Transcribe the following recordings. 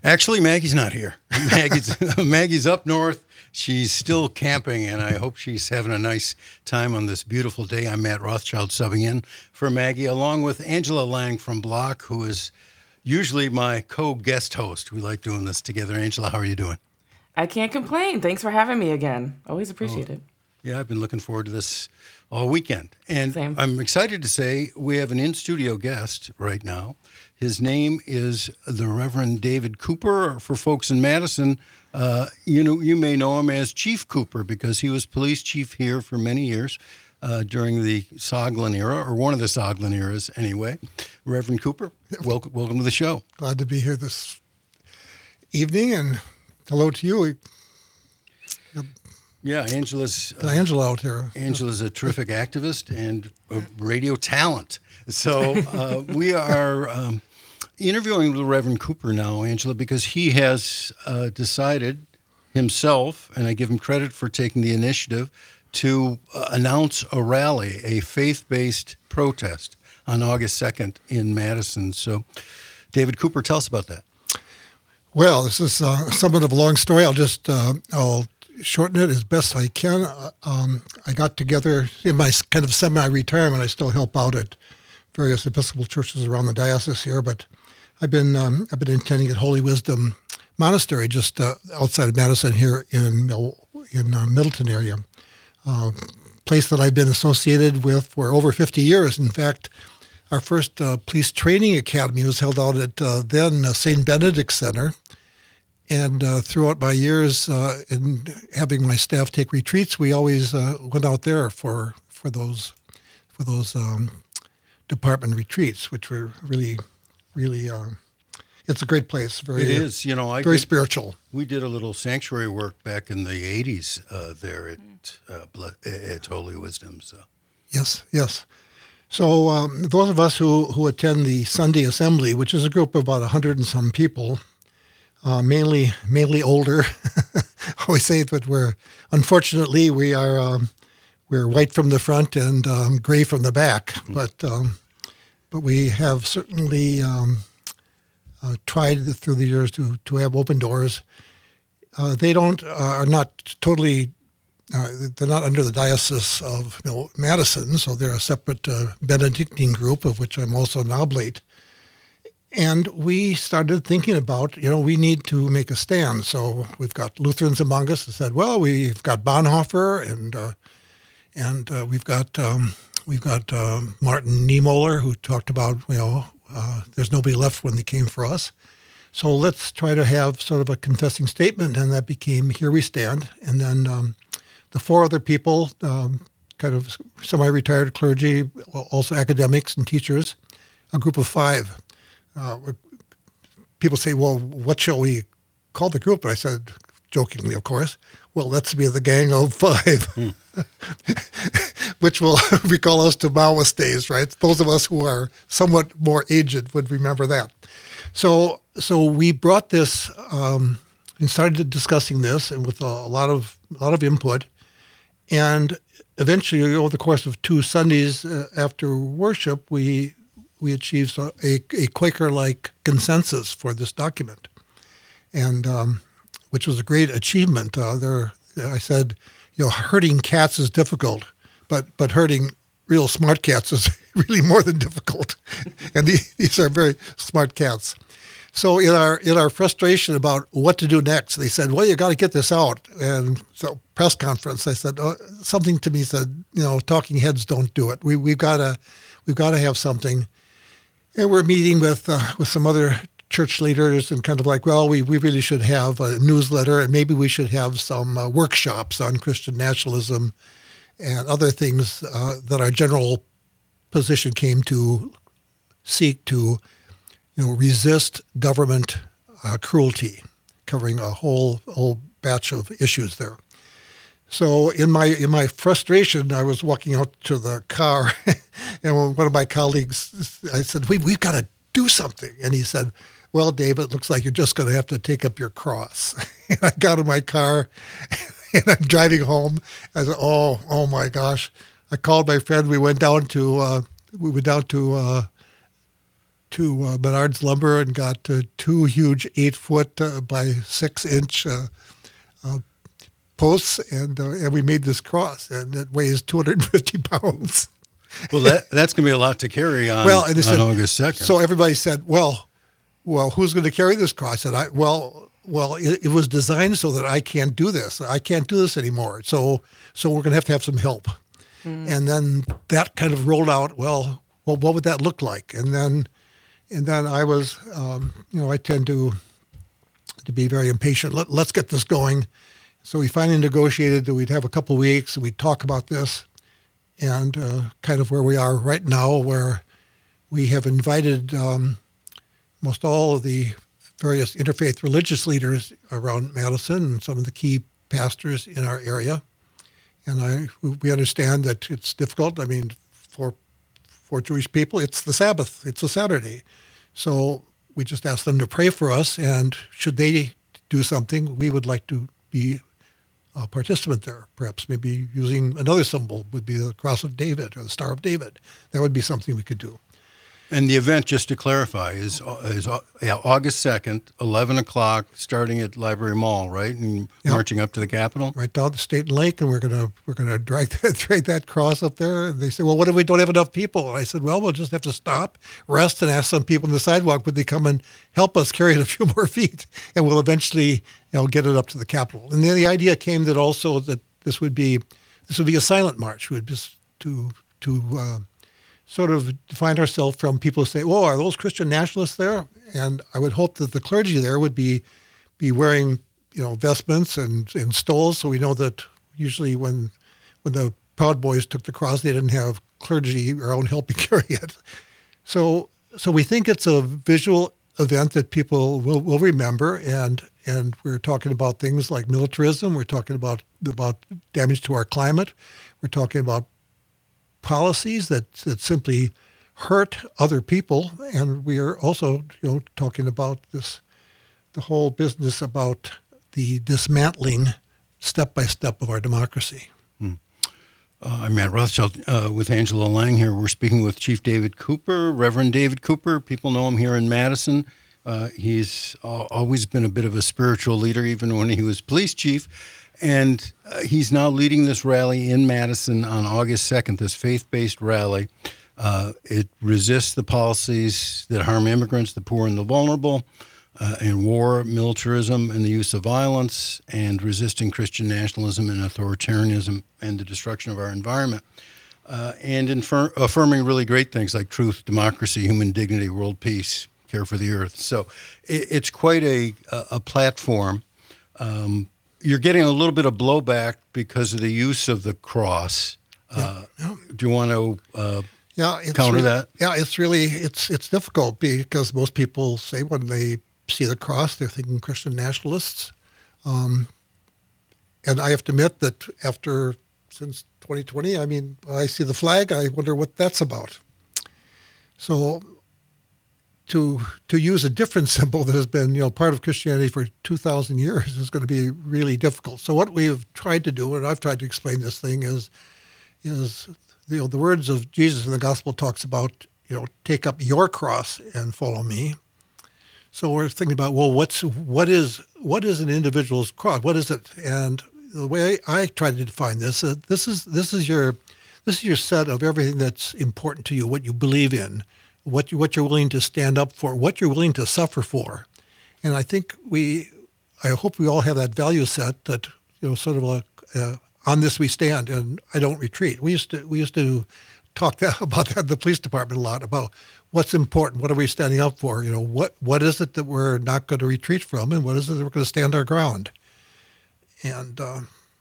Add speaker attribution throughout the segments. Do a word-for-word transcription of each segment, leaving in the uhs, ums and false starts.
Speaker 1: Actually, Maggie's not here. Maggie's Maggie's up north. She's still camping, and I hope she's having a nice time on this beautiful day. I'm Matt Rothschild subbing in for Maggie, along with Angela Lang from Block, who is usually my co-guest host. We like doing this together. Angela, how are you doing?
Speaker 2: I can't complain. Thanks for having me again. Always appreciate it.
Speaker 1: Yeah, I've been looking forward to this all weekend. And
Speaker 2: Same.
Speaker 1: I'm excited to say we have an in-studio guest right now. His name is the Reverend David Cooper. For folks in Madison, uh, you know, you may know him as Chief Cooper because he was police chief here for many years uh, during the Soglin era, or one of the Soglin eras anyway. Reverend Cooper, welcome, welcome to the show.
Speaker 3: Glad to be here this evening, and hello to you.
Speaker 1: Yeah, Angela's uh,
Speaker 3: Angela out here.
Speaker 1: Angela's a terrific activist and a radio talent. So uh, we are um, interviewing the Reverend Cooper now, Angela, because he has uh, decided himself, and I give him credit for taking the initiative, to uh, announce a rally, a faith-based protest on August second in Madison. So, David Cooper, tell us about that.
Speaker 3: Well, this is uh, somewhat of a long story. I'll just uh, I'll shorten it as best I can. Uh, um, I got together in my kind of semi-retirement. I still help out at various Episcopal churches around the diocese here, but I've been um, I've been attending at Holy Wisdom Monastery just uh, outside of Madison here in in uh, Middleton area, uh, place that I've been associated with for over fifty years. In fact, our first uh, police training academy was held out at uh, then uh, Saint Benedict Center. And uh, throughout my years uh, in having my staff take retreats, we always uh, went out there for for those for those um, department retreats, which were really, really. Uh, it's a great place. Very,
Speaker 1: It is, you know, I
Speaker 3: very
Speaker 1: did-
Speaker 3: spiritual.
Speaker 1: We did a little sanctuary work back in the eighties uh, there at uh, Ble- at Holy Wisdom. So.
Speaker 3: Yes, yes. So um, those of us who who attend the Sunday Assembly, which is a group of about a hundred and some people. Uh, mainly, mainly older. I always say that we're, unfortunately, we are um, we're white from the front and um, gray from the back. But um, but we have certainly um, uh, tried through the years to to have open doors. Uh, they don't uh, are not totally. Uh, they're not under the diocese of you know, Madison, so they're a separate uh, Benedictine group of which I'm also an oblate. And we started thinking about, you know, we need to make a stand. So we've got Lutherans among us that said, well, we've got Bonhoeffer and uh, and uh, we've got um, we've got uh, Martin Niemöller who talked about, you know, uh, there's nobody left when they came for us. So let's try to have sort of a confessing statement, and that became Here We Stand. And then um, the four other people, um, kind of semi-retired clergy, also academics and teachers, a group of five. Uh, people say, well, what shall we call the group? And I said, jokingly, of course, well, let's be the gang of five, mm. which will recall us to Maoist days, right? Those of us who are somewhat more aged would remember that. So so we brought this um, and started discussing this, and with a, a lot of a lot of input. And eventually, over the course of two Sundays uh, after worship, we we achieved a, a, a Quaker-like consensus for this document, and um, which was a great achievement. Uh, there, I said, you know, herding cats is difficult, but but herding real smart cats is really more than difficult, and the, these are very smart cats. So in our in our frustration about what to do next, they said, well, you got to get this out. And so press conference, I said, oh, something to me said, you know, talking heads don't do it. We we've got to we've got to have something. And we're meeting with uh, with some other church leaders and kind of like, well, we, we really should have a newsletter, and maybe we should have some uh, workshops on Christian nationalism and other things uh, that our general position came to seek to, you know, resist government uh, cruelty, covering a whole whole batch of issues there. So in my in my frustration, I was walking out to the car, and one of my colleagues, I said, we, we've got to do something. And he said, well, Dave, it looks like you're just going to have to take up your cross. And I got in my car, and I'm driving home. I said, oh, oh my gosh. I called my friend. We went down to, uh, we went down to uh, to uh, Menard's Lumber and got uh, two huge eight foot uh, by six inch uh, uh, posts, and uh, and we made this cross, and it weighs two hundred fifty pounds.
Speaker 1: Well, that that's going to be a lot to carry on,
Speaker 3: Well, and they
Speaker 1: on
Speaker 3: said,
Speaker 1: August second.
Speaker 3: so everybody said, well, well, who's going to carry this cross? I said, I, well, well, it, it was designed so that I can't do this. I can't do this anymore. So, so we're going to have to have some help. Mm. And then that kind of rolled out. Well, well, what would that look like? And then, and then I was, um, you know, I tend to to be very impatient. Let, let's get this going. So we finally negotiated that we'd have a couple of weeks and we'd talk about this. And uh, kind of where we are right now, where we have invited um, most all of the various interfaith religious leaders around Madison and some of the key pastors in our area. And I, we understand that it's difficult. I mean, for for Jewish people, it's the Sabbath. It's a Saturday. So we just asked them to pray for us. And should they do something, we would like to be a participant there. Perhaps maybe using another symbol would be the Cross of David or the Star of David. That would be something we could do.
Speaker 1: And the event, just to clarify, is is yeah, August second, eleven o'clock, starting at Library Mall, right, and
Speaker 3: Yep.
Speaker 1: marching up to the Capitol.
Speaker 3: Right down the State Lake, and we're gonna we're gonna drag that drag that cross up there. And they say, well, what if we don't have enough people? And I said, well, we'll just have to stop, rest, and ask some people on the sidewalk would they come and help us carry it a few more feet, and we'll eventually, you know, get it up to the Capitol. And then the idea came that also that this would be this would be a silent march. We would just to to uh, sort of find ourselves from people who say, "Whoa, are those Christian nationalists there?" And I would hope that the clergy there would be be wearing, you know, vestments and, and stoles, so we know that usually when when the Proud Boys took the cross, they didn't have clergy around helping carry it. So so we think it's a visual event that people will, will remember, and and we're talking about things like militarism. We're talking about about damage to our climate. We're talking about policies that, that simply hurt other people, and we are also, you know, talking about this, the whole business about the dismantling step by step of our democracy.
Speaker 1: Hmm. Uh, I'm Matt Rothschild uh, with Angela Lang here. We're speaking with Chief David Cooper, Reverend David Cooper. People know him here in Madison. Uh, he's uh, always been a bit of a spiritual leader, even when he was police chief. And uh, he's now leading this rally in Madison on August second, this faith-based rally. Uh, it resists the policies that harm immigrants, the poor, and the vulnerable, uh, and war, militarism, and the use of violence, and resisting Christian nationalism and authoritarianism and the destruction of our environment, uh, and infer- affirming really great things like truth, democracy, human dignity, world peace, care for the earth. So it, it's quite a, a platform. Um, You're getting a little bit of blowback because of the use of the cross. Uh,
Speaker 3: Yeah, yeah.
Speaker 1: Do you want to uh,
Speaker 3: Yeah, it's
Speaker 1: counter
Speaker 3: re-
Speaker 1: that?
Speaker 3: Yeah, it's really it's it's difficult because most people say when they see the cross, they're thinking Christian nationalists, um, and I have to admit that after since twenty twenty, I mean, I see the flag, I wonder what that's about. So to to use a different symbol that has been, you know, part of Christianity for two thousand years is going to be really difficult. So what we've tried to do, and I've tried to explain this thing, is is you know the words of Jesus in the gospel talks about, you know, take up your cross and follow me. So we're thinking about, well, what's what is what is an individual's cross? What is it? And the way I try to define this, uh, this is this is your this is your set of everything that's important to you, what you believe in, what you, what you're willing to stand up for, what you're willing to suffer for. And I think we, I hope we all have that value set that, you know, sort of like, uh, on this we stand and I don't retreat. We used to, we used to talk that, about that in the police department a lot, about what's important, what are we standing up for? You know, what, what is it that we're not going to retreat from, and what is it that we're going to stand our ground? And uh,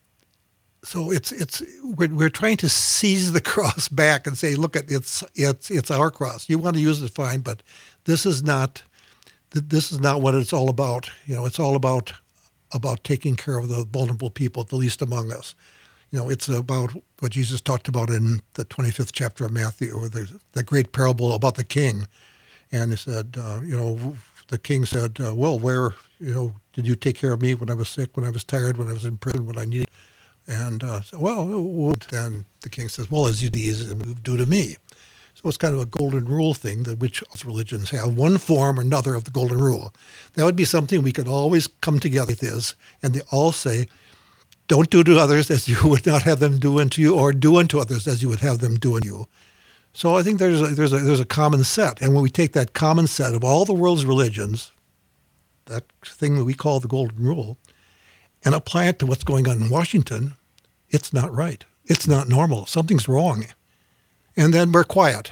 Speaker 3: so it's, it's, we're, we're trying to seize the cross back and say, look, at it's, it's, it's our cross. You want to use it, fine, but this is not, this is not what it's all about. You know, it's all about, about taking care of the vulnerable people, the least among us. You know, it's about what Jesus talked about in the twenty-fifth chapter of Matthew, or the, the great parable about the king. And he said, uh, you know, the king said, uh, well, where, you know, did you take care of me when I was sick, when I was tired, when I was in prison, when I needed? And uh, so, well, then the king says, well, as you do to me. So it's kind of a golden rule thing that which religions have, one form or another of the golden rule. That would be something we could always come together with this, and they all say, don't do to others as you would not have them do unto you, or do unto others as you would have them do unto you. So I think there's a, there's a, there's a common set. And when we take that common set of all the world's religions, that thing that we call the golden rule, and apply it to what's going on in Washington, it's not right. It's not normal. Something's wrong. And then we're quiet.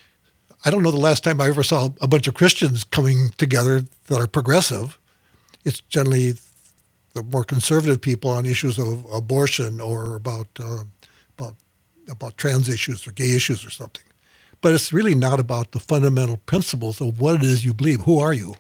Speaker 3: I don't know the last time I ever saw a bunch of Christians coming together that are progressive. It's generally the more conservative people on issues of abortion or about uh, about about trans issues or gay issues or something. But it's really not about the fundamental principles of what it is you believe. Who are you?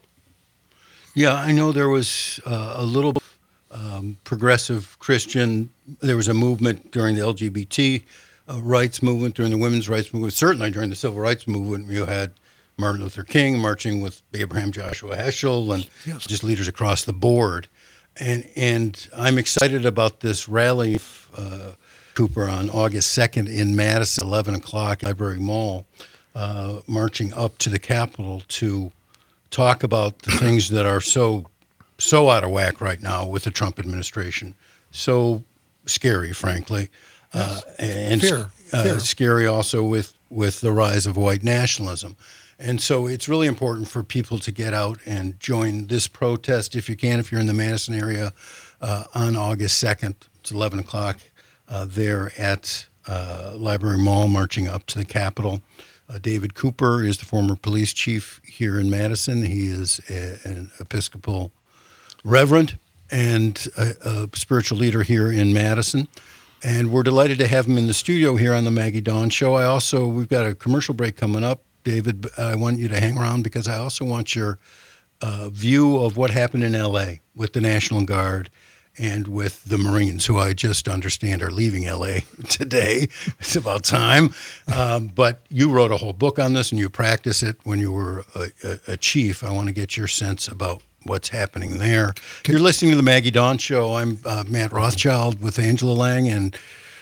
Speaker 1: Yeah, I know there was uh, a little um, progressive Christian. There was a movement during the L G B T uh, rights movement, during the women's rights movement, certainly during the civil rights movement. You had Martin Luther King marching with Abraham Joshua Heschel and
Speaker 3: Yes.
Speaker 1: just leaders across the board. And and I'm excited about this rally, uh, Cooper, on August second in Madison, eleven o'clock, Library Mall, uh, marching up to the Capitol to talk about the things that are so so out of whack right now with the Trump administration. So scary, frankly, uh, and
Speaker 3: Fear.
Speaker 1: Uh,
Speaker 3: Fear.
Speaker 1: scary also with with the rise of white nationalism. And so it's really important for people to get out and join this protest if you can, if you're in the Madison area, uh, on August second. It's eleven o'clock uh, there at uh, Library Mall, marching up to the Capitol. Uh, David Cooper is the former police chief here in Madison. He is a, an Episcopal reverend and a, a spiritual leader here in Madison. And we're delighted to have him in the studio here on the Maggie Dawn Show. I also, we've got a commercial break coming up. David, I want you to hang around because I also want your uh, view of what happened in L A with the National Guard and with the Marines, who I just understand are leaving L A today. It's about time. Um, but you wrote a whole book on this and you practiced it when you were a, a, a chief. I want to get your sense about what's happening there. You're listening to the Maggie Dawn Show. I'm uh, Matt Rothschild with Angela Lang and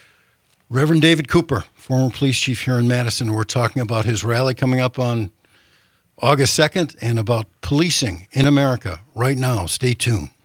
Speaker 1: Reverend David Cooper, former police chief here in Madison. We're talking about his rally coming up on August second and about policing in America right now. Stay tuned.